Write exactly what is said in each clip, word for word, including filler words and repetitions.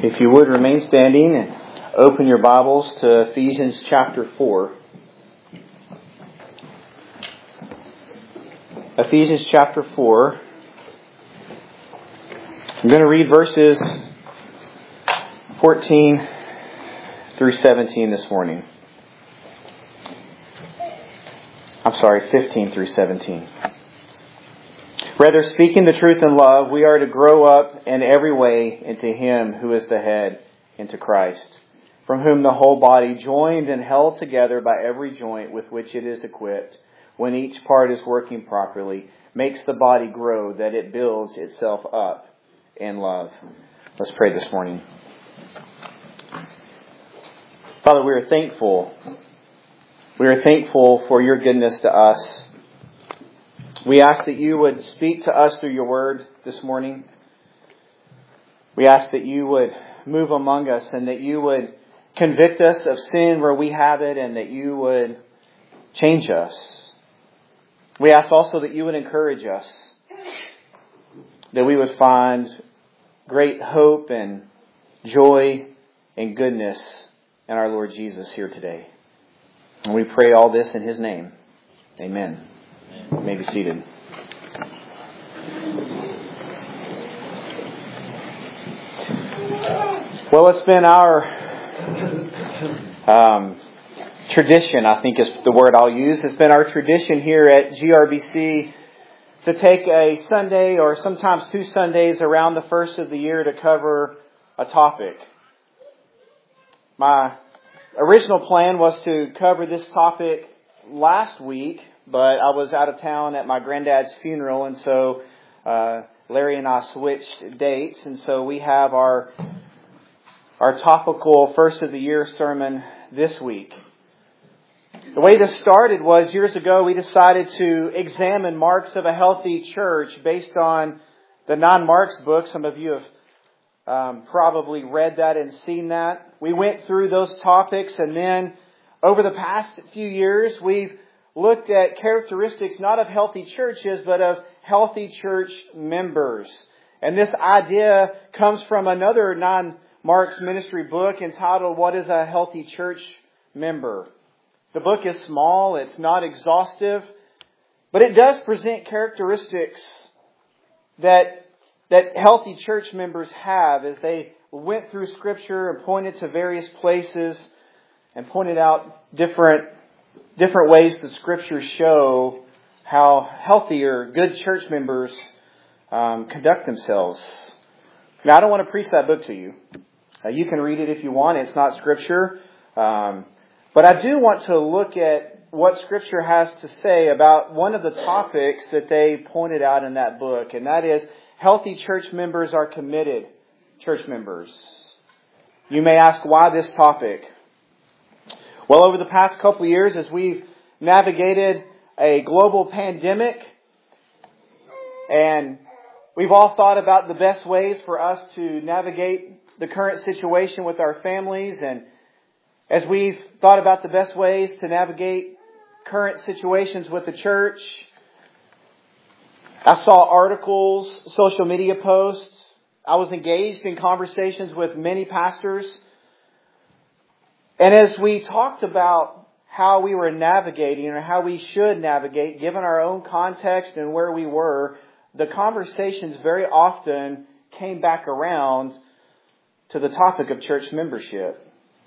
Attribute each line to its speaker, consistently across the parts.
Speaker 1: If you would remain standing and open your Bibles to Ephesians chapter four. Ephesians chapter four. I'm going to read verses fourteen through seventeen this morning. I'm sorry, fifteen through seventeen. Rather, speaking the truth in love, we are to grow up in every way into Him who is the head, into Christ, from whom the whole body, joined and held together by every joint with which it is equipped, when each part is working properly, makes the body grow, that it builds itself up in love. Let's pray this morning. Father, we are thankful. We are thankful for your goodness to us. We ask that you would speak to us through your word this morning. We ask that you would move among us and that you would convict us of sin where we have it and that you would change us. We ask also that you would encourage us, that we would find great hope and joy and goodness in our Lord Jesus here today. And we pray all this in His name. Amen. You may be seated. Well, it's been our um, tradition, I think is the word I'll use. It's been our tradition here at G R B C to take a Sunday or sometimes two Sundays around the first of the year to cover a topic. My original plan was to cover this topic last week, but I was out of town at my granddad's funeral, and so uh, Larry and I switched dates, and so we have our our topical first of the year sermon this week. The way this started was years ago we decided to examine marks of a healthy church based on the Non-Marks book. Some of you have um, probably read that and seen that. We went through those topics, and then over the past few years we've looked at characteristics not of healthy churches, but of healthy church members. And this idea comes from another non-Marks ministry book entitled, What is a Healthy Church Member? The book is small, it's not exhaustive, but it does present characteristics that, that healthy church members have as they went through Scripture and pointed to various places and pointed out different different ways the Scriptures show how healthier, good church members um, conduct themselves. Now, I don't want to preach that book to you. Uh, you can read it if you want. It's not Scripture. Um, but I do want to look at what Scripture has to say about one of the topics that they pointed out in that book, and that is healthy church members are committed church members. You may ask, why this topic? Well, over the past couple of years, as we've navigated a global pandemic, and we've all thought about the best ways for us to navigate the current situation with our families, and as we've thought about the best ways to navigate current situations with the church, I saw articles, social media posts. I was engaged in conversations with many pastors. And as we talked about how we were navigating or how we should navigate, given our own context and where we were, the conversations very often came back around to the topic of church membership.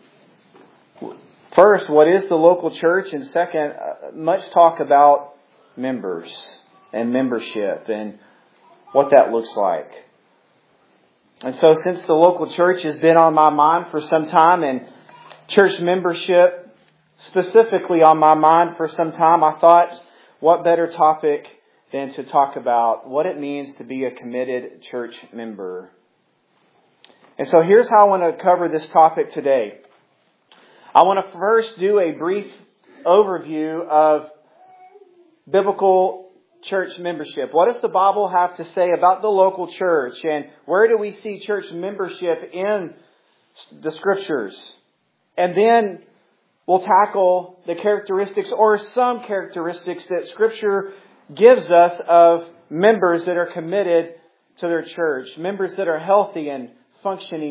Speaker 1: First, what is the local church? And second, much talk about members and membership and what that looks like. And so since the local church has been on my mind for some time, and church membership specifically on my mind for some time, I thought, what better topic than to talk about what it means to be a committed church member. And so here's how I want to cover this topic today. I want to first do a brief overview of biblical church membership. What does the Bible have to say about the local church? And where do we see church membership in the Scriptures? And then we'll tackle the characteristics or some characteristics that Scripture gives us of members that are committed to their church, members that are healthy and functioning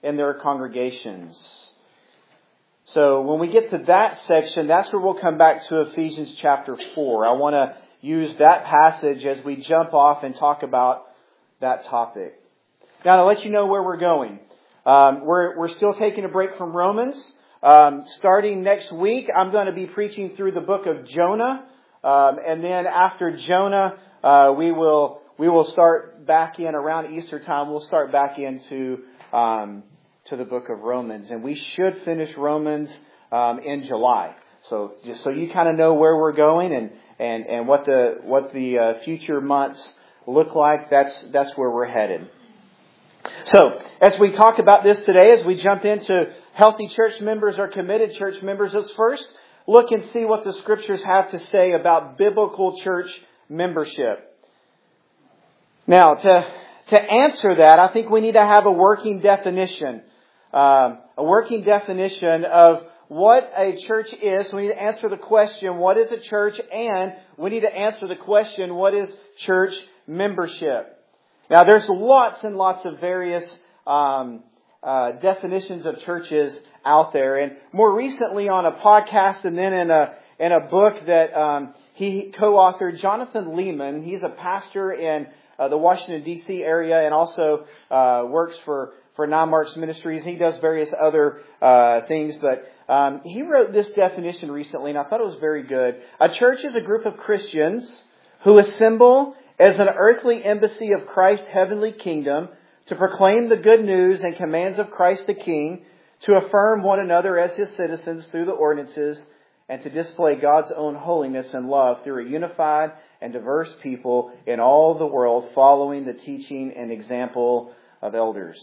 Speaker 1: in their congregations. So when we get to that section, that's where we'll come back to Ephesians chapter four. I want to use that passage as we jump off and talk about that topic. Now, to let you know where we're going, um, we're we're still taking a break from Romans. Um, starting next week, I'm going to be preaching through the book of Jonah, um, and then after Jonah, uh, we will we will start back in around Easter time. We'll start back into um, to the book of Romans, and we should finish Romans um, in July. So just so you kind of know where we're going and and and what the what the uh, future months look like. That's that's where we're headed. So, as we talk about this today, as we jump into healthy church members or committed church members, let's first look and see what the Scriptures have to say about biblical church membership. Now, to to answer that, I think we need to have a working definition, um, a working definition of what a church is. We need to answer the question, what is a church? And we need to answer the question, what is church membership? Now, there's lots and lots of various um, uh, definitions of churches out there, and more recently on a podcast, and then in a in a book that um, he co-authored, Jonathan Lehman. He's a pastor in uh, the Washington D C area, and also uh, works for for Nine Marks Ministries. He does various other uh, things, but um, he wrote this definition recently, and I thought it was very good. A church is a group of Christians who assemble as an earthly embassy of Christ's heavenly kingdom to proclaim the good news and commands of Christ the King, to affirm one another as His citizens through the ordinances, and to display God's own holiness and love through a unified and diverse people in all the world, following the teaching and example of elders.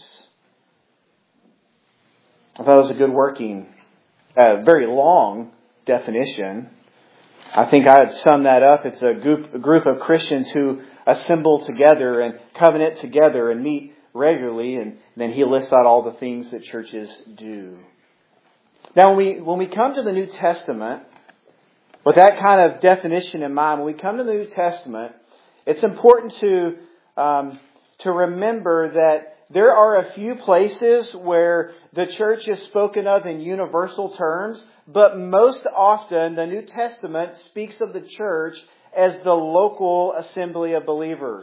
Speaker 1: I thought it was a good working, uh, very long definition. I think I would sum that up. It's a group, a group of Christians who assemble together and covenant together and meet regularly, and then he lists out all the things that churches do. Now, when we when we come to the New Testament, with that kind of definition in mind, when we come to the New Testament, it's important to um, to remember that there are a few places where the church is spoken of in universal terms, but most often the New Testament speaks of the church as the local assembly of believers.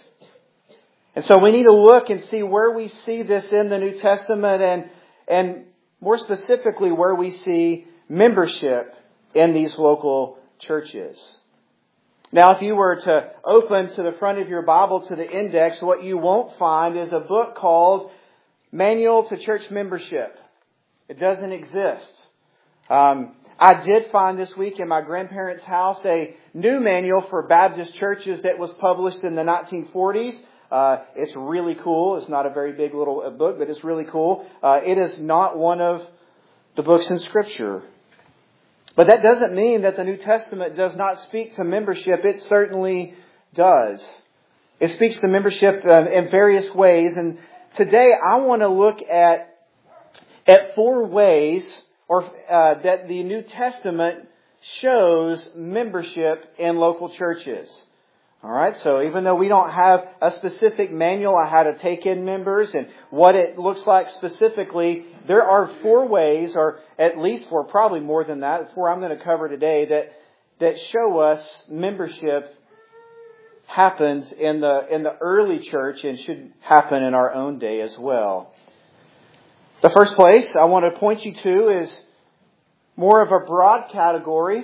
Speaker 1: And so we need to look and see where we see this in the New Testament, and and more specifically where we see membership in these local churches. Now, if you were to open to the front of your Bible to the index, what you won't find is a book called Manual to Church Membership. It doesn't exist. Um, I did find this week in my grandparents' house a new manual for Baptist churches that was published in the nineteen forties. Uh, it's really cool. It's not a very big little book, but it's really cool. Uh, it is not one of the books in Scripture. But that doesn't mean that the New Testament does not speak to membership. It certainly does. It speaks to membership uh, in various ways. And today I want to look at at four ways or uh, that the New Testament shows membership in local churches. All right, so even though we don't have a specific manual on how to take in members and what it looks like specifically, there are four ways, or at least four, probably more than that, four I'm going to cover today, that that show us membership happens in the in the early church and should happen in our own day as well. The first place I want to point you to is more of a broad category.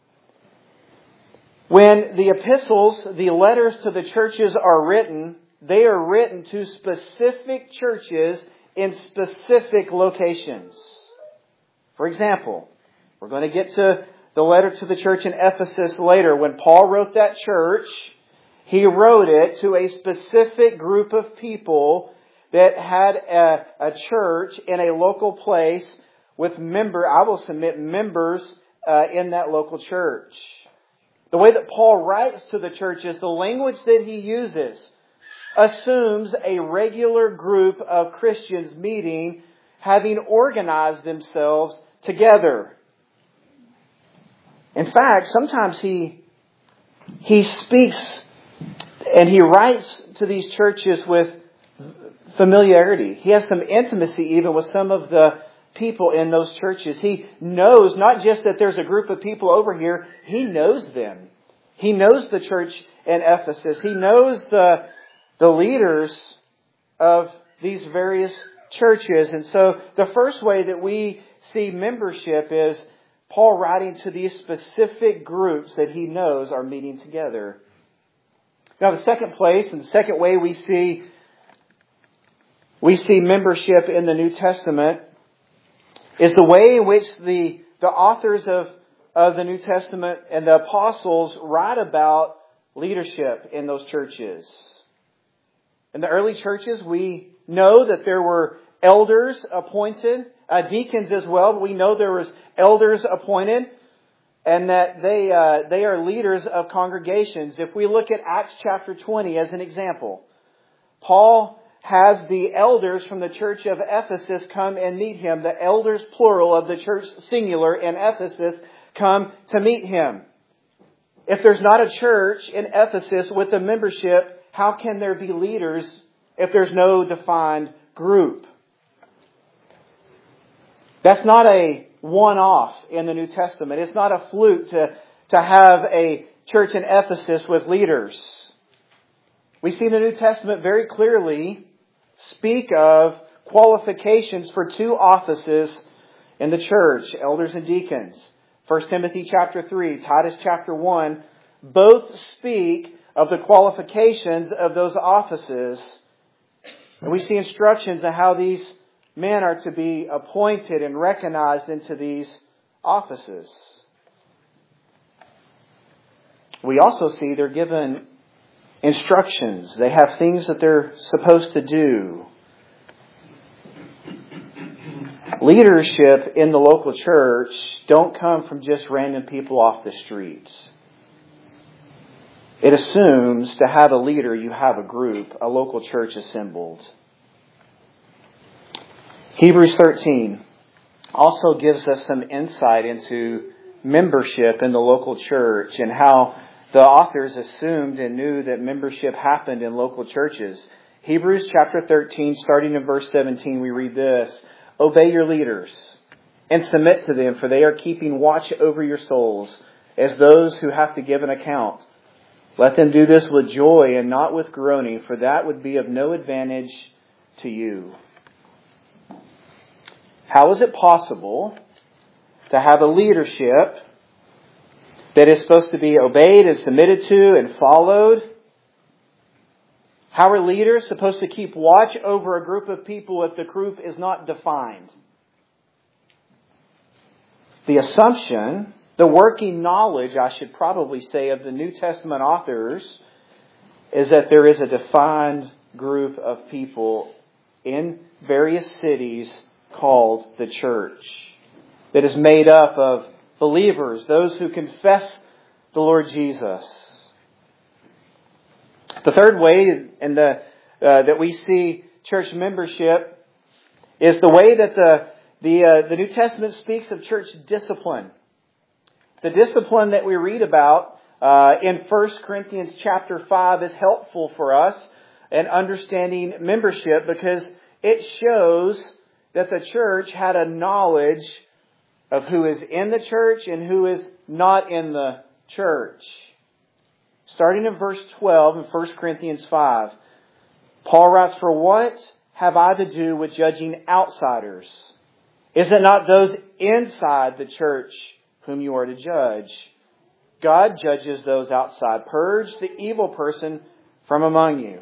Speaker 1: When the epistles, the letters to the churches are written, they are written to specific churches in specific locations. For example, we're going to get to the letter to the church in Ephesus later. When Paul wrote that church, he wrote it to a specific group of people that had a, a church in a local place with member, I will submit, members uh, in that local church. The way that Paul writes to the churches, the language that he uses, assumes a regular group of Christians meeting, having organized themselves together. In fact, sometimes he he speaks and he writes to these churches with familiarity. He has some intimacy even with some of the people in those churches. He knows not just that there's a group of people over here, he knows them. He knows the church in Ephesus. He knows the, the leaders of these various churches. And so the first way that we see membership is Paul writing to these specific groups that he knows are meeting together. Now the second place and the second way we see we see membership in the New Testament is the way in which the, the authors of, of the New Testament and the apostles write about leadership in those churches. In the early churches, we know that there were elders appointed, uh, deacons as well. But we know there was elders appointed, and that they uh, they are leaders of congregations. If we look at Acts chapter twenty as an example, Paul has the elders from the church of Ephesus come and meet him. The elders, plural, of the church singular in Ephesus come to meet him. If there's not a church in Ephesus with a membership, how can there be leaders if there's no defined group? That's not a one-off in the New Testament. It's not a fluke to, to have a church in Ephesus with leaders. We see the New Testament very clearly speak of qualifications for two offices in the church, elders and deacons. First Timothy chapter three, Titus chapter one, both speak of the qualifications of those offices. And we see instructions on how these men are to be appointed and recognized into these offices. We also see they're given instructions. They have things that they're supposed to do. Leadership in the local church don't come from just random people off the streets. It assumes to have a leader, you have a group, a local church assembled. Hebrews thirteen also gives us some insight into membership in the local church and how the authors assumed and knew that membership happened in local churches. Hebrews chapter thirteen, starting in verse seventeen, we read this: Obey your leaders and submit to them, for they are keeping watch over your souls as those who have to give an account. Let them do this with joy and not with groaning, for that would be of no advantage to you. How is it possible to have a leadership that is supposed to be obeyed and submitted to and followed? How are leaders supposed to keep watch over a group of people if the group is not defined? The assumption, the working knowledge, I should probably say, of the New Testament authors is that there is a defined group of people in various cities called the church that is made up of believers, those who confess the Lord Jesus. The third way in the, uh, that we see church membership is the way that the the, uh, the New Testament speaks of church discipline. The discipline that we read about uh, in First Corinthians chapter five is helpful for us in understanding membership because it shows that the church had a knowledge of who is in the church and who is not in the church. Starting in verse twelve in First Corinthians five, Paul writes, "For what have I to do with judging outsiders? Is it not those inside the church whom you are to judge? God judges those outside. Purge the evil person from among you."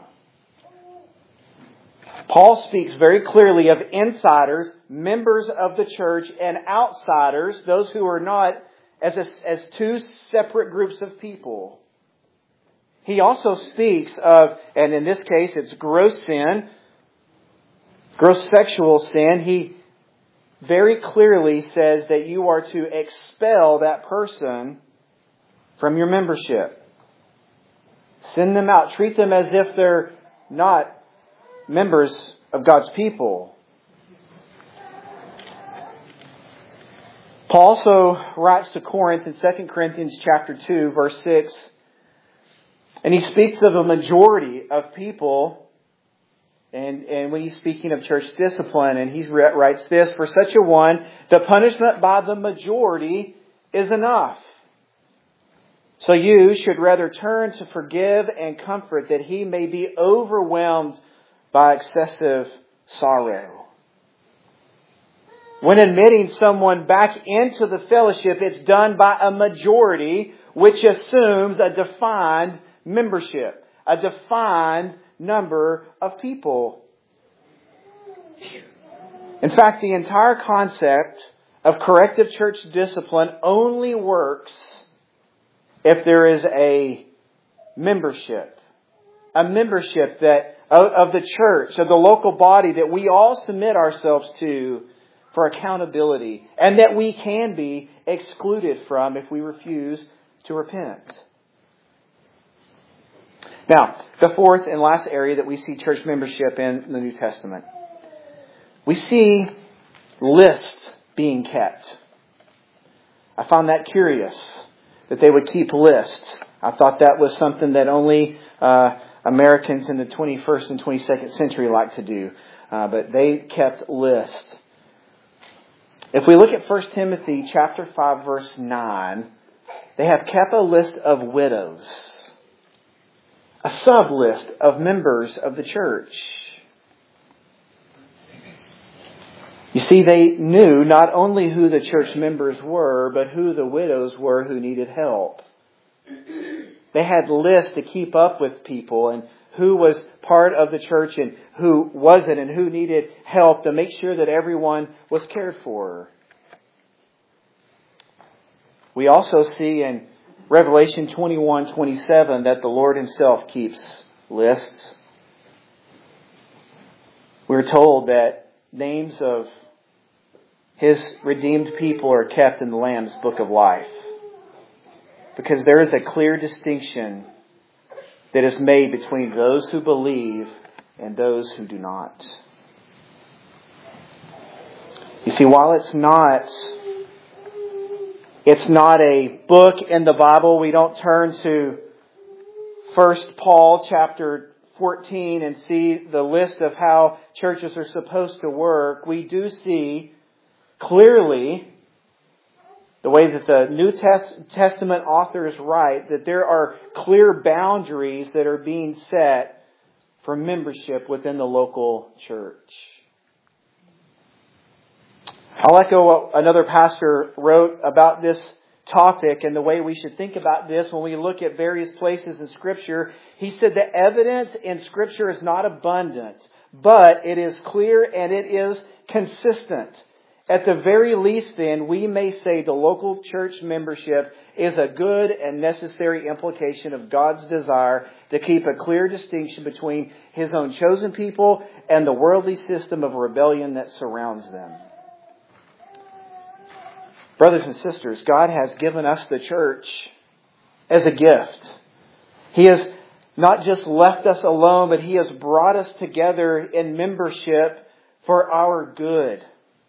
Speaker 1: Paul speaks very clearly of insiders, members of the church, and outsiders, those who are not, as, a, as two separate groups of people. He also speaks of, and in this case it's gross sin, gross sexual sin. He very clearly says that you are to expel that person from your membership. Send them out. Treat them as if they're not members of God's people. Paul also writes to Corinth in Second Corinthians chapter two, verse six, and he speaks of a majority of people And, and when he's speaking of church discipline, and he writes this, "For such a one, the punishment by the majority is enough. So you should rather turn to forgive and comfort, that he may be overwhelmed by excessive sorrow." When admitting someone back into the fellowship, it's done by a majority, which assumes a defined membership, a defined number of people. In fact, the entire concept of corrective church discipline only works if there is a membership, a membership that of, of the church, of the local body that we all submit ourselves to for accountability, and that we can be excluded from if we refuse to repent. Now, the fourth and last area that we see church membership in the New Testament. We see lists being kept. I found that curious, that they would keep lists. I thought that was something that only uh, Americans in the twenty-first and twenty-second century like to do. Uh, but they kept lists. If we look at First Timothy chapter five, verse nine, they have kept a list of widows. A sub-list of members of the church. You see, they knew not only who the church members were, but who the widows were who needed help. They had lists to keep up with people and who was part of the church and who wasn't, and who needed help, to make sure that everyone was cared for. We also see in Revelation twenty-one twenty-seven that the Lord Himself keeps lists. We're told that names of His redeemed people are kept in the Lamb's Book of Life, because there is a clear distinction that is made between those who believe and those who do not. You see, while it's not It's not a book in the Bible. We don't turn to First Paul chapter fourteen and see the list of how churches are supposed to work. We do see clearly the way that the New Testament authors write, that there are clear boundaries that are being set for membership within the local church. I'll echo what another pastor wrote about this topic and the way we should think about this when we look at various places in Scripture. He said the evidence in Scripture is not abundant, but it is clear and it is consistent. At the very least, then, we may say the local church membership is a good and necessary implication of God's desire to keep a clear distinction between His own chosen people and the worldly system of rebellion that surrounds them. Brothers and sisters, God has given us the church as a gift. He has not just left us alone, but He has brought us together in membership for our good.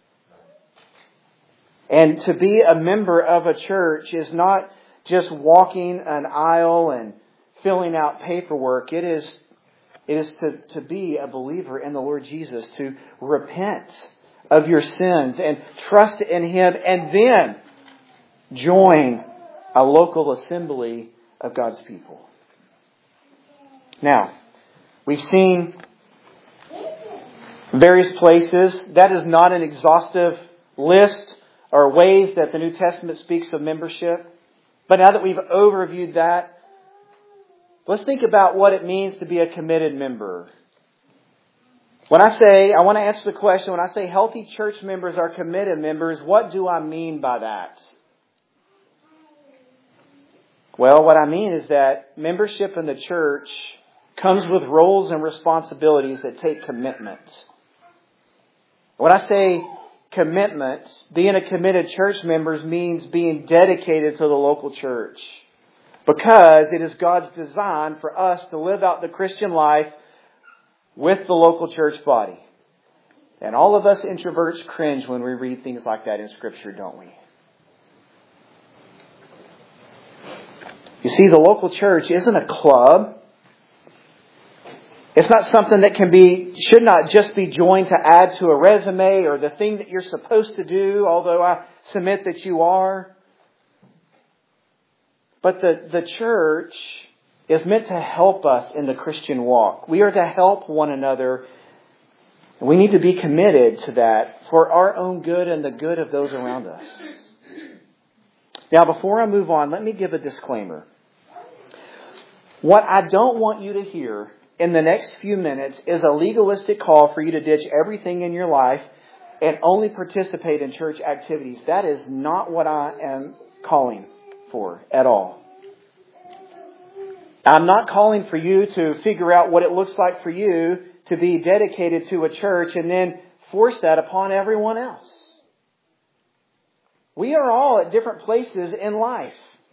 Speaker 1: And to be a member of a church is not just walking an aisle and filling out paperwork. It is, it is to, to be a believer in the Lord Jesus, to repent of your sins and trust in Him, and then join a local assembly of God's people. Now, we've seen various places. That is not an exhaustive list or ways that the New Testament speaks of membership. But now that we've overviewed that, let's think about what it means to be a committed member. When I say, I want to answer the question, when I say healthy church members are committed members, what do I mean by that? Well, what I mean is that membership in the church comes with roles and responsibilities that take commitment. When I say commitment, being a committed church member means being dedicated to the local church, because it is God's design for us to live out the Christian life with the local church body. And all of us introverts cringe when we read things like that in Scripture, don't we? You see, the local church isn't a club. It's not something that can be, should not just be joined to add to a resume or the thing that you're supposed to do, although I submit that you are. But the, the church is meant to help us in the Christian walk. We are to help one another. And we need to be committed to that for our own good and the good of those around us. Now, before I move on, let me give a disclaimer. What I don't want you to hear in the next few minutes is a legalistic call for you to ditch everything in your life and only participate in church activities. That is not what I am calling for at all. I'm not calling for you to figure out what it looks like for you to be dedicated to a church and then force that upon everyone else. We are all at different places in life.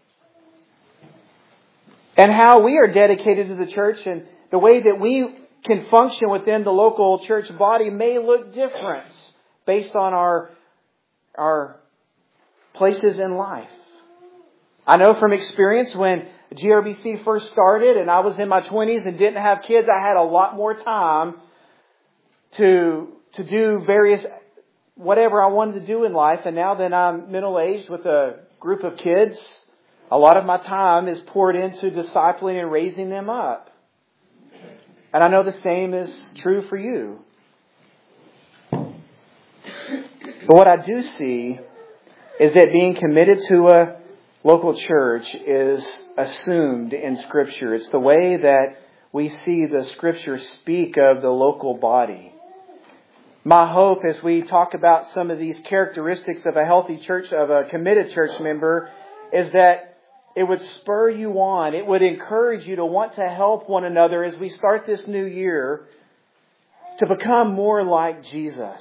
Speaker 1: And how we are dedicated to the church and the way that we can function within the local church body may look different based on our, our places in life. I know from experience when G R B C first started and I was in my twenties and didn't have kids, I had a lot more time to, to do various, whatever I wanted to do in life. And now that I'm middle-aged with a group of kids, a lot of my time is poured into discipling and raising them up. And I know the same is true for you. But what I do see is that being committed to a local church is assumed in Scripture. It's the way that we see the Scripture speak of the local body. My hope as we talk about some of these characteristics of a healthy church, of a committed church member, is that it would spur you on. It would encourage you to want to help one another as we start this new year to become more like Jesus.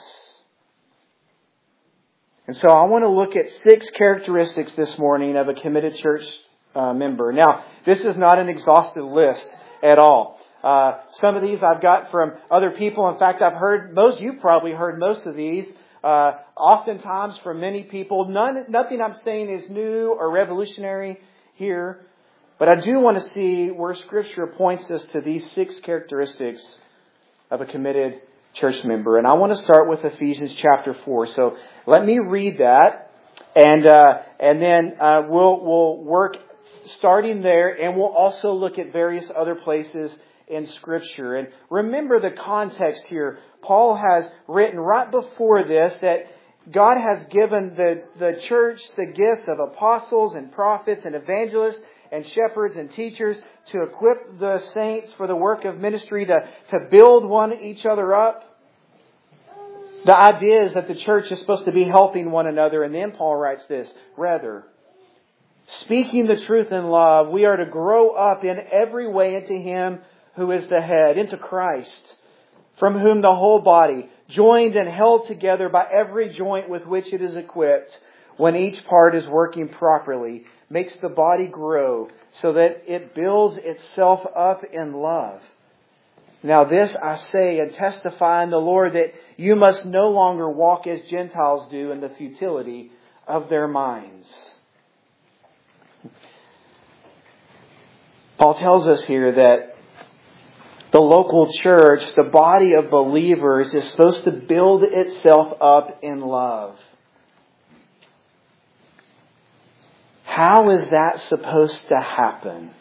Speaker 1: And so I want to look at six characteristics this morning of a committed church uh, member. Now, this is not an exhaustive list at all. Uh, some of these I've got from other people. In fact, I've heard, most, you've probably heard most of these. Uh, oftentimes from many people. None, nothing I'm saying is new or revolutionary here. But I do want to see where Scripture points us to these six characteristics of a committed church member. And I want to start with Ephesians chapter four. So let me read that. And uh, and then uh, we'll, we'll work starting there. And we'll also look at various other places in Scripture. And remember the context here. Paul has written right before this that God has given the, the church the gifts of apostles and prophets and evangelists and shepherds and teachers to equip the saints for the work of ministry, to, to build one each other up. The idea is that the church is supposed to be helping one another. And then Paul writes this, rather, speaking the truth in love, we are to grow up in every way into Him who is the head, into Christ, from whom the whole body, joined and held together by every joint with which it is equipped, when each part is working properly, makes the body grow so that it builds itself up in love. Now this I say and testify in the Lord, that you must no longer walk as Gentiles do in the futility of their minds. Paul tells us here that the local church, the body of believers, is supposed to build itself up in love. How is that supposed to happen?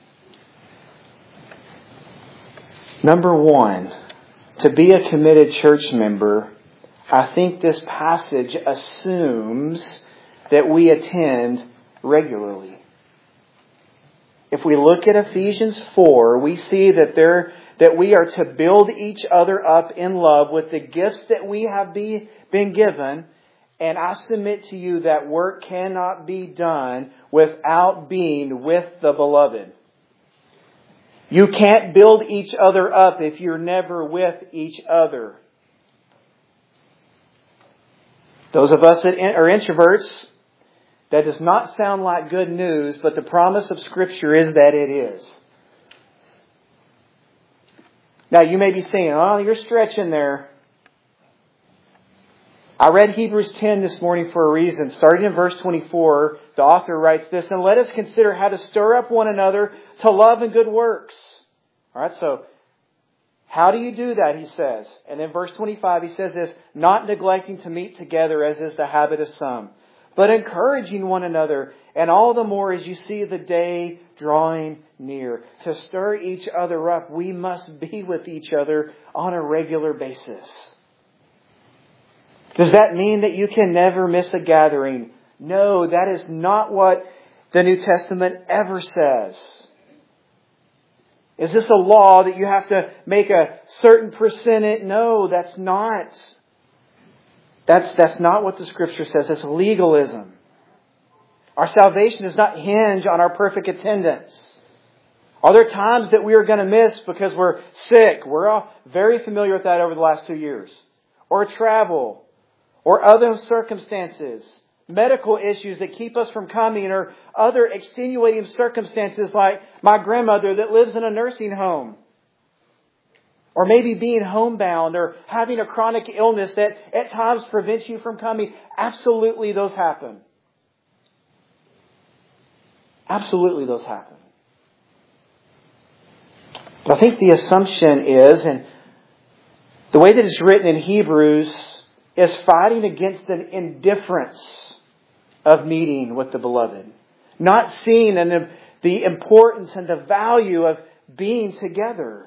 Speaker 1: Number one, to be a committed church member, I think this passage assumes that we attend regularly. If we look at Ephesians four, we see that there that we are to build each other up in love with the gifts that we have be, been given. And I submit to you that work cannot be done without being with the beloved. You can't build each other up if you're never with each other. Those of us that are introverts, that does not sound like good news, but the promise of Scripture is that it is. Now you may be saying, oh, you're stretching there. I read Hebrews ten this morning for a reason. Starting in verse twenty-four, the author writes this, and let us consider how to stir up one another to love and good works. All right, so How do you do that, he says. And in verse twenty-five, he says this, not neglecting to meet together as is the habit of some, but encouraging one another, and all the more as you see the day drawing near. To stir each other up, we must be with each other on a regular basis. Does that mean that you can never miss a gathering? No, that is not what the New Testament ever says. Is this a law that you have to make a certain percentage? No, that's not. That's, that's not what the Scripture says. It's legalism. Our salvation does not hinge on our perfect attendance. Are there times that we are going to miss because we're sick? We're all very familiar with that over the last two years. Or travel. Or other circumstances. Medical issues that keep us from coming, or other extenuating circumstances like my grandmother that lives in a nursing home. Or maybe being homebound or having a chronic illness that at times prevents you from coming. Absolutely those happen. Absolutely those happen. But I think the assumption is, and the way that it's written in Hebrews, is fighting against an indifference of meeting with the beloved. Not seeing an, the importance and the value of being together.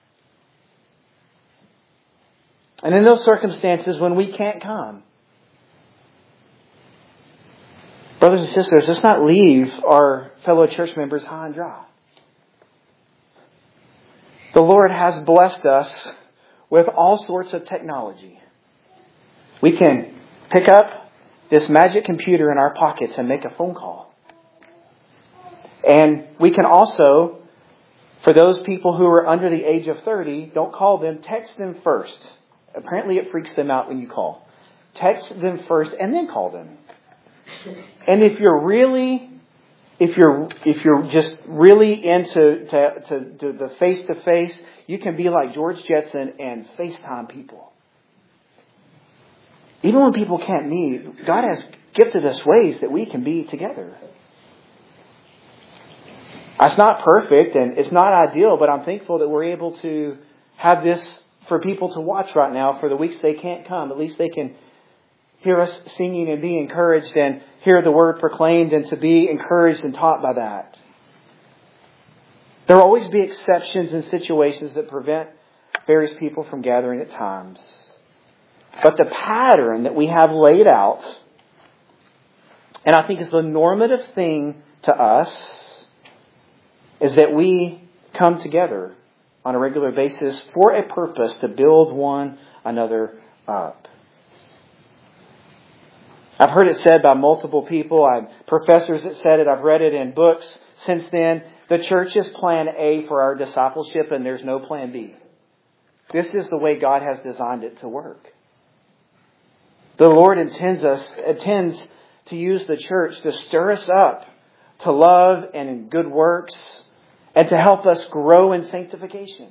Speaker 1: And in those circumstances when we can't come, brothers and sisters, let's not leave our fellow church members high and dry. The Lord has blessed us with all sorts of technology. We can pick up this magic computer in our pockets and make a phone call. And we can also, for those people who are under the age of thirty, don't call them, text them first. Apparently it freaks them out when you call. Text them first and then call them. And if you're really, if you're if you're just really into to, to, to the face-to-face, you can be like George Jetson and FaceTime people. Even when people can't meet, God has gifted us ways that we can be together. It's not perfect and it's not ideal, but I'm thankful that we're able to have this for people to watch right now for the weeks they can't come. At least they can hear us singing and be encouraged and hear the word proclaimed and to be encouraged and taught by that. There will always be exceptions and situations that prevent various people from gathering at times. But the pattern that we have laid out, and I think is the normative thing to us, is that we come together on a regular basis for a purpose to build one another up. I've heard it said by multiple people. I've professors that said it. I've read it in books since then. The church is plan A for our discipleship and there's no plan B. This is the way God has designed it to work. The Lord intends us, intends to use the church to stir us up to love and in good works and to help us grow in sanctification.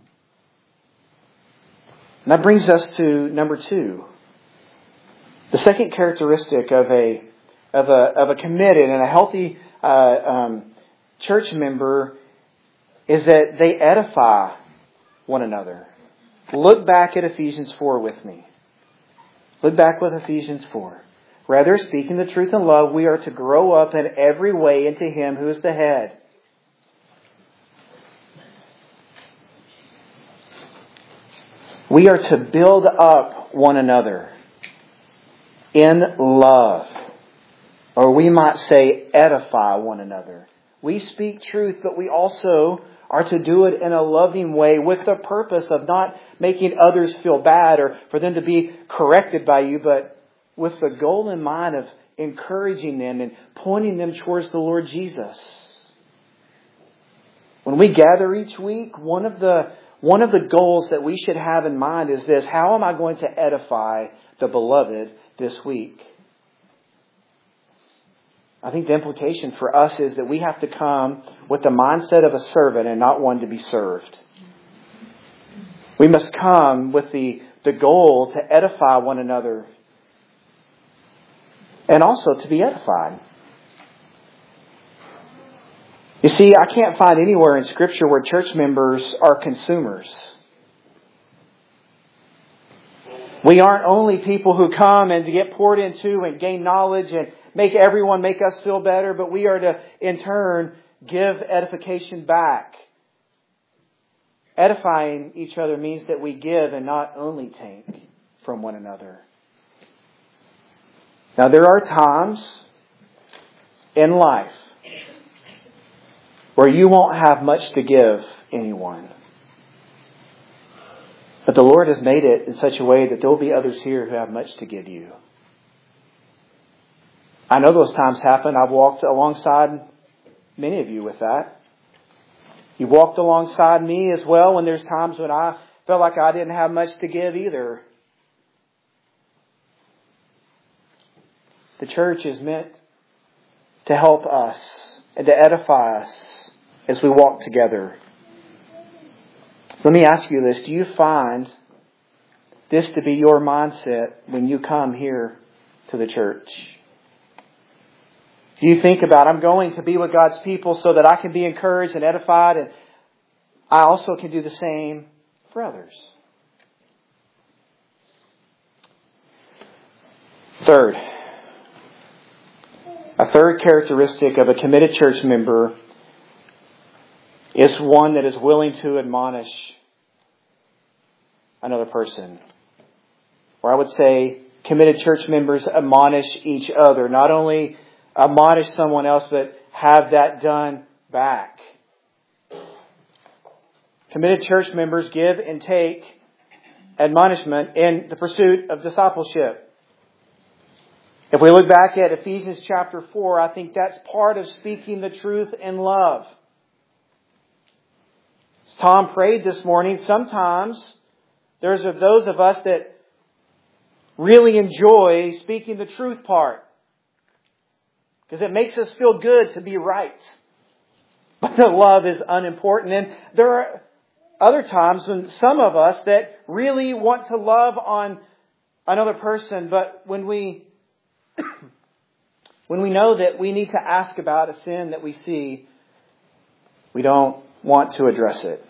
Speaker 1: And that brings us to number two. The second characteristic of a of a of a committed and a healthy uh, um, church member is that they edify one another. Look back at Ephesians four with me. Look back with Ephesians four. Rather, speaking the truth in love, we are to grow up in every way into Him who is the head. We are to build up one another in love. Or we might say edify one another. We speak truth, but we also are to do it in a loving way with the purpose of not making others feel bad or for them to be corrected by you, but with the goal in mind of encouraging them and pointing them towards the Lord Jesus. When we gather each week, one of the one of the goals that we should have in mind is this: how am I going to edify the beloved this week? I think the implication for us is that we have to come with the mindset of a servant and not one to be served. We must come with the, the goal to edify one another and also to be edified. You see, I can't find anywhere in Scripture where church members are consumers. We aren't only people who come and to get poured into and gain knowledge and make everyone make us feel better, but we are to, in turn, give edification back. Edifying each other means that we give and not only take from one another. Now, there are times in life where you won't have much to give anyone. But the Lord has made it in such a way that there will be others here who have much to give you. I know those times happen. I've walked alongside many of you with that. You've walked alongside me as well when there's times when I felt like I didn't have much to give either. The church is meant to help us and to edify us as we walk together. So let me ask you this. Do you find this to be your mindset when you come here to the church? Do you think about, I'm going to be with God's people so that I can be encouraged and edified, and I also can do the same for others? Third, a third characteristic of a committed church member is one that is willing to admonish another person. Or I would say committed church members admonish each other. Not only admonish someone else, but have that done back. Committed church members give and take admonishment in the pursuit of discipleship. If we look back at Ephesians chapter four, I think that's part of speaking the truth in love. As Tom prayed this morning, sometimes there's those of us that really enjoy speaking the truth part, because it makes us feel good to be right. But the love is unimportant. And there are other times when some of us that really want to love on another person, but when we when we know that we need to ask about a sin that we see, we don't want to address it.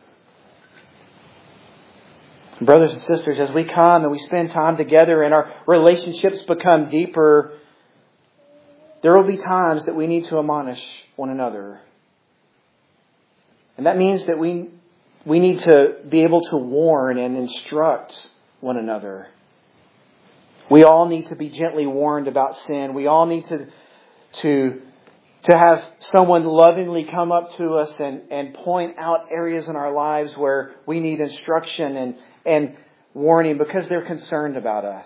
Speaker 1: Brothers and sisters, as we come and we spend time together and our relationships become deeper, there will be times that we need to admonish one another. And that means that we we need to be able to warn and instruct one another. We all need to be gently warned about sin. We all need to to to have someone lovingly come up to us and, and point out areas in our lives where we need instruction and, and warning because they're concerned about us.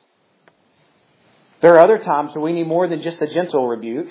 Speaker 1: There are other times where we need more than just a gentle rebuke.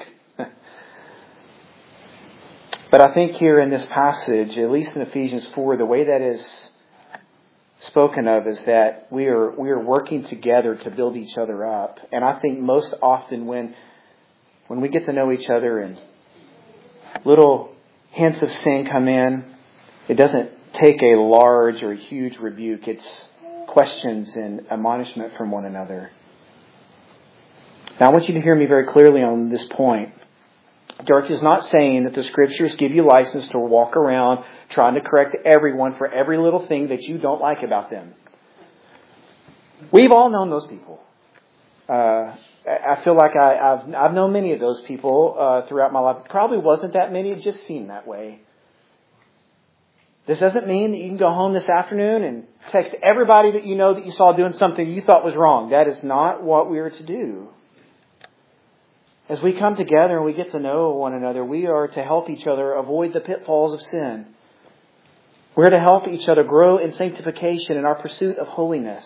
Speaker 1: But I think here in this passage, at least in Ephesians four, the way that is spoken of is that we are we are working together to build each other up. And I think most often when when we get to know each other and little hints of sin come in, it doesn't take a large or huge rebuke. It's questions and admonishment from one another. Now I want you to hear me very clearly on this point. Dirk is not saying that the Scriptures give you license to walk around trying to correct everyone for every little thing that you don't like about them. We've all known those people. Uh, I feel like I, I've I've known many of those people uh, throughout my life. Probably wasn't that many. It just seemed that way. This doesn't mean that you can go home this afternoon and text everybody that you know that you saw doing something you thought was wrong. That is not what we are to do. As we come together and we get to know one another, we are to help each other avoid the pitfalls of sin. We're to help each other grow in sanctification in our pursuit of holiness.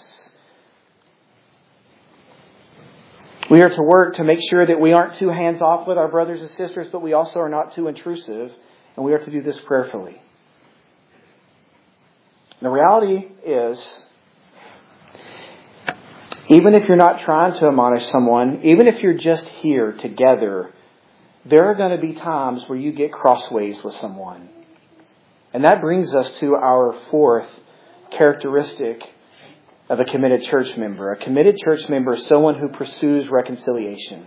Speaker 1: We are to work to make sure that we aren't too hands-off with our brothers and sisters, but we also are not too intrusive, and we are to do this prayerfully. The reality is, even if you're not trying to admonish someone, even if you're just here together, there are going to be times where you get crossways with someone. And that brings us to our fourth characteristic of a committed church member. A committed church member is someone who pursues reconciliation.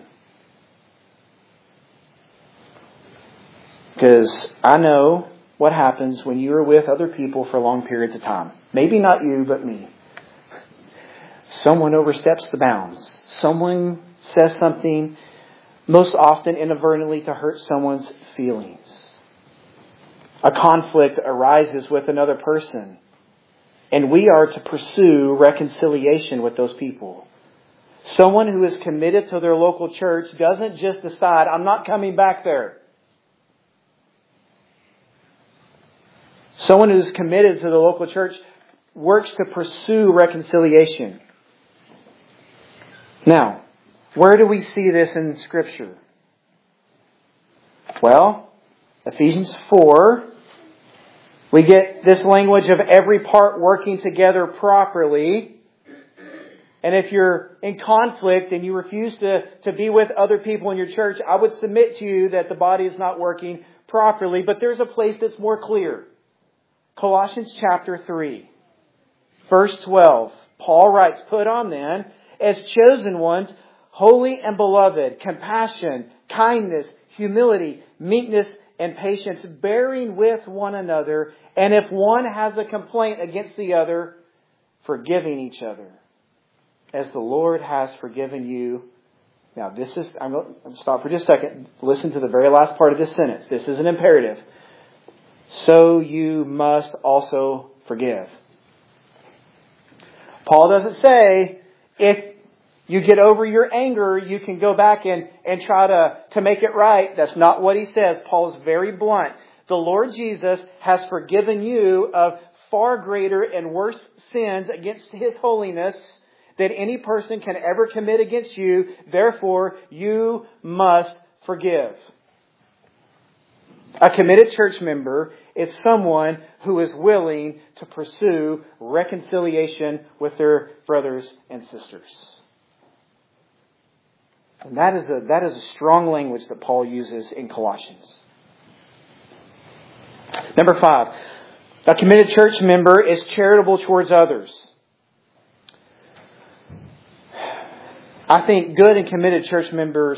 Speaker 1: Because I know what happens when you are with other people for long periods of time. Maybe not you, but me. someone oversteps the bounds. Someone says something, most often inadvertently, to hurt someone's feelings. A conflict arises with another person, and we are to pursue reconciliation with those people. Someone who is committed to their local church doesn't just decide, I'm not coming back there. Someone who's committed to the local church works to pursue reconciliation. Now, where do we see this in Scripture? Well, Ephesians four, we get this language of every part working together properly. And if you're in conflict and you refuse to, to be with other people in your church, I would submit to you that the body is not working properly. But there's a place that's more clear. Colossians chapter three, verse twelve. Paul writes, put on then, as chosen ones, holy and beloved, compassion, kindness, humility, meekness, and patience, bearing with one another. And if one has a complaint against the other, forgiving each other, as the Lord has forgiven you. Now, this is, I'm going to stop for just a second. Listen to the very last part of this sentence. This is an imperative. So you must also forgive. Paul doesn't say, if you get over your anger, you can go back and, and try to, to make it right. That's not what he says. Paul is very blunt. The Lord Jesus has forgiven you of far greater and worse sins against His holiness that any person can ever commit against you. Therefore, you must forgive. A committed church member is someone who is willing to pursue reconciliation with their brothers and sisters. And that is a, that is a strong language that Paul uses in Colossians. Number five, a committed church member is charitable towards others. I think good and committed church members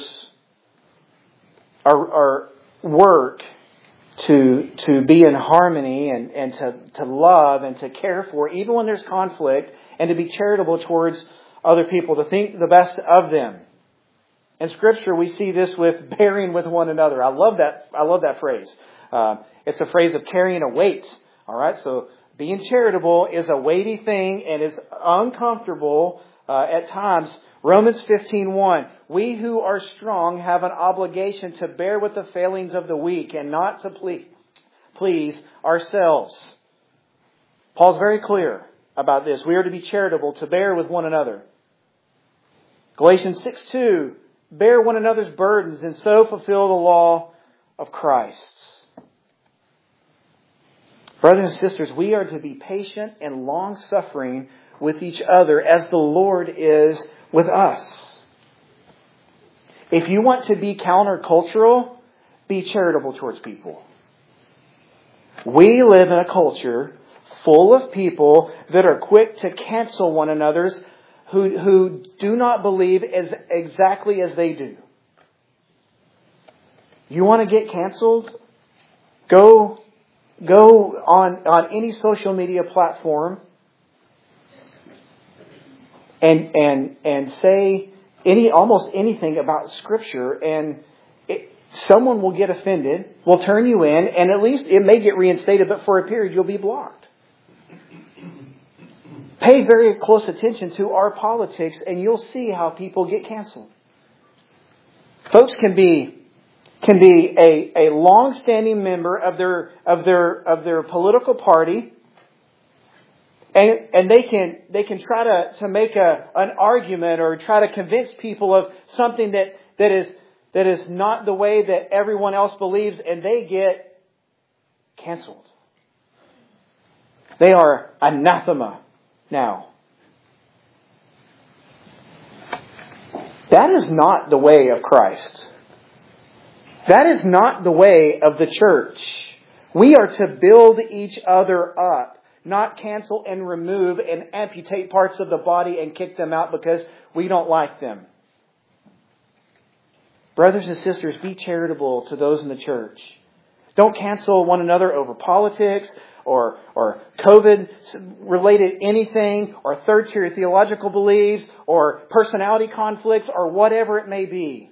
Speaker 1: are, are work to to be in harmony and, and to, to love and to care for, even when there's conflict, and to be charitable towards other people, to think the best of them. In Scripture, we see this with bearing with one another. I love that. I love that phrase. Uh, it's a phrase of carrying a weight. All right, so being charitable is a weighty thing and is uncomfortable uh, at times. Romans fifteen one. We who are strong have an obligation to bear with the failings of the weak and not to please, please ourselves. Paul's very clear about this. We are to be charitable, to bear with one another. Galatians six two. Bear one another's burdens and so fulfill the law of Christ. Brothers and sisters, we are to be patient and long-suffering with each other as the Lord is with us. If you want to be countercultural, be charitable towards people. We live in a culture full of people that are quick to cancel one another's who, who do not believe as exactly as they do. You want to get canceled? Go, go on, on any social media platform and, and, and say any, almost anything about Scripture, and it, someone will get offended, will turn you in, and at least it may get reinstated, but for a period you'll be blocked. Pay very close attention to our politics and you'll see how people get canceled. Folks can be can be a, a long-standing member of their of their of their political party, and and they can they can try to, to make a an argument or try to convince people of something that, that is that is not the way that everyone else believes, and they get canceled. They are anathema. Now, that is not the way of Christ. That is not the way of the church. We are to build each other up, not cancel and remove and amputate parts of the body and kick them out because we don't like them. Brothers and sisters, be charitable to those in the church. Don't cancel one another over politics or, or COVID-related anything, or third-tier theological beliefs, or personality conflicts, or whatever it may be.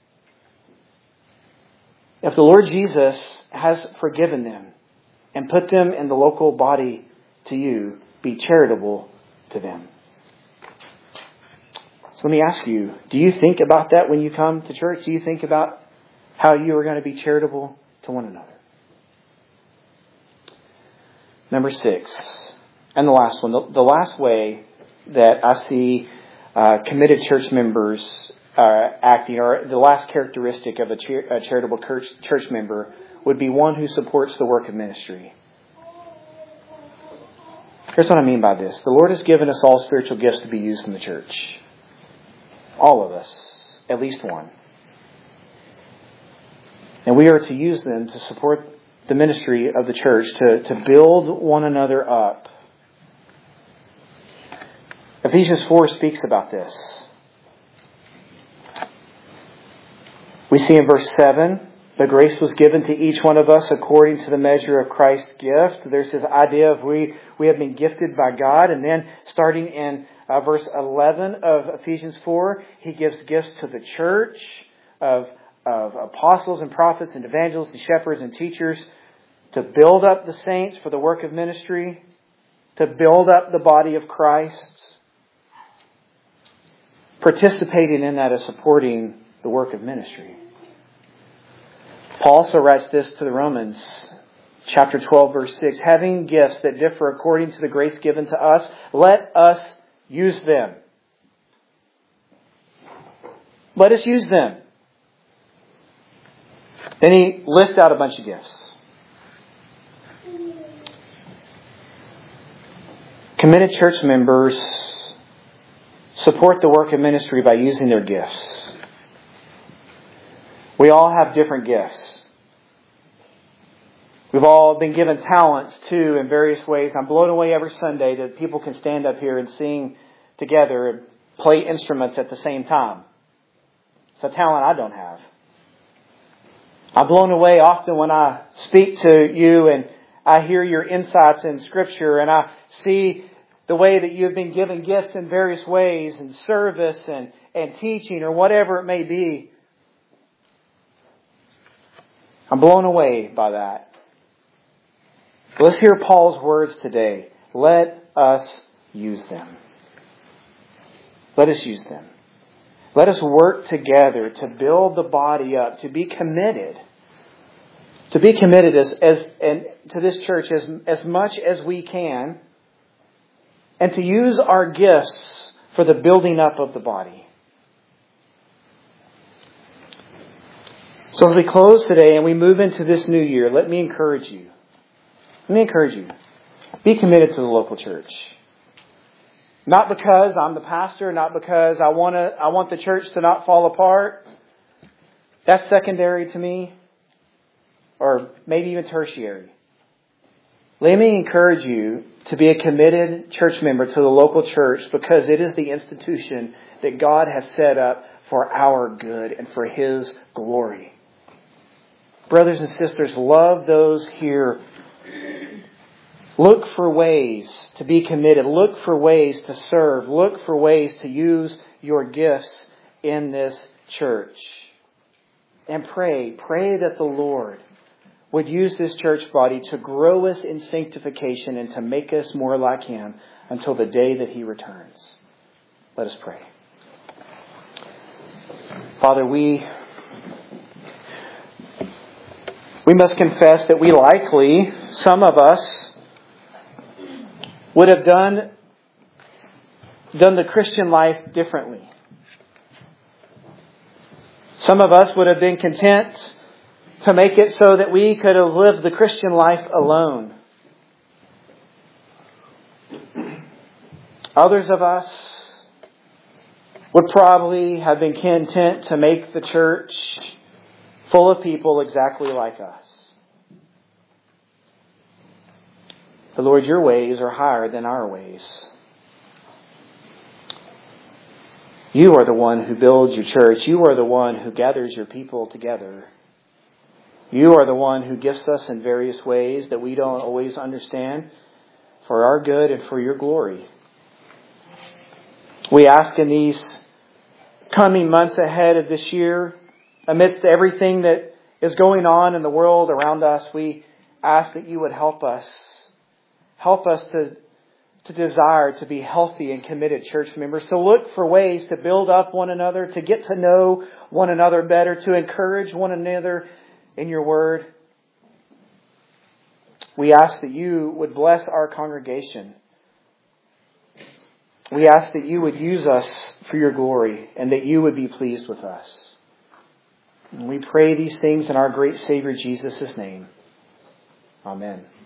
Speaker 1: If the Lord Jesus has forgiven them and put them in the local body to you, be charitable to them. So let me ask you, do you think about that when you come to church? Do you think about how you are going to be charitable to one another? Number six, and the last one, the, the last way that I see uh, committed church members uh, acting, or the last characteristic of a, char- a charitable church, church member, would be one who supports the work of ministry. Here's what I mean by this. The Lord has given us all spiritual gifts to be used in the church. All of us. At least one. And we are to use them to support the ministry of the church, to, to build one another up. Ephesians four speaks about this. We see in verse seven, the grace was given to each one of us according to the measure of Christ's gift. There's this idea of we, we have been gifted by God. And then starting in uh, verse eleven of Ephesians four, he gives gifts to the church of, of apostles and prophets and evangelists and shepherds and teachers to build up the saints for the work of ministry, to build up the body of Christ. Participating in that is supporting the work of ministry. Paul also writes this to the Romans, chapter twelve, verse six. Having gifts that differ according to the grace given to us, let us use them. Let us use them. Then he lists out a bunch of gifts. Committed church members support the work of ministry by using their gifts. We all have different gifts. We've all been given talents too in various ways. I'm blown away every Sunday that people can stand up here and sing together and play instruments at the same time. It's a talent I don't have. I'm blown away often when I speak to you and I hear your insights in Scripture and I see the way that you've been given gifts in various ways, in service and, and teaching or whatever it may be. I'm blown away by that. But let's hear Paul's words today. Let us use them. Let us use them. Let us work together to build the body up, to be committed. To be committed as, as and to this church as, as much as we can. And to use our gifts for the building up of the body. So as we close today and we move into this new year, let me encourage you. Let me encourage you. Be committed to the local church. Not because I'm the pastor, not because I want to, I want the church to not fall apart. That's secondary to me. Or maybe even tertiary. Let me encourage you to be a committed church member to the local church because it is the institution that God has set up for our good and for His glory. Brothers and sisters, love those here. Look for ways to be committed. Look for ways to serve. Look for ways to use your gifts in this church. And pray, pray that the Lord would use this church body to grow us in sanctification and to make us more like Him until the day that He returns. Let us pray. Father, we we must confess that we likely, some of us, would have done, done the Christian life differently. Some of us would have been content to make it so that we could have lived the Christian life alone. Others of us would probably have been content to make the church full of people exactly like us. But Lord, your ways are higher than our ways. You are the one who builds your church. You are the one who gathers your people together. You are the one who gifts us in various ways that we don't always understand, for our good and for your glory. We ask in these coming months ahead of this year, amidst everything that is going on in the world around us, we ask that you would help us. Help us to, to desire to be healthy and committed church members, to look for ways to build up one another, to get to know one another better, to encourage one another in your word. We ask that you would bless our congregation. We ask that you would use us for your glory and that you would be pleased with us. And we pray these things in our great Savior Jesus' name. Amen.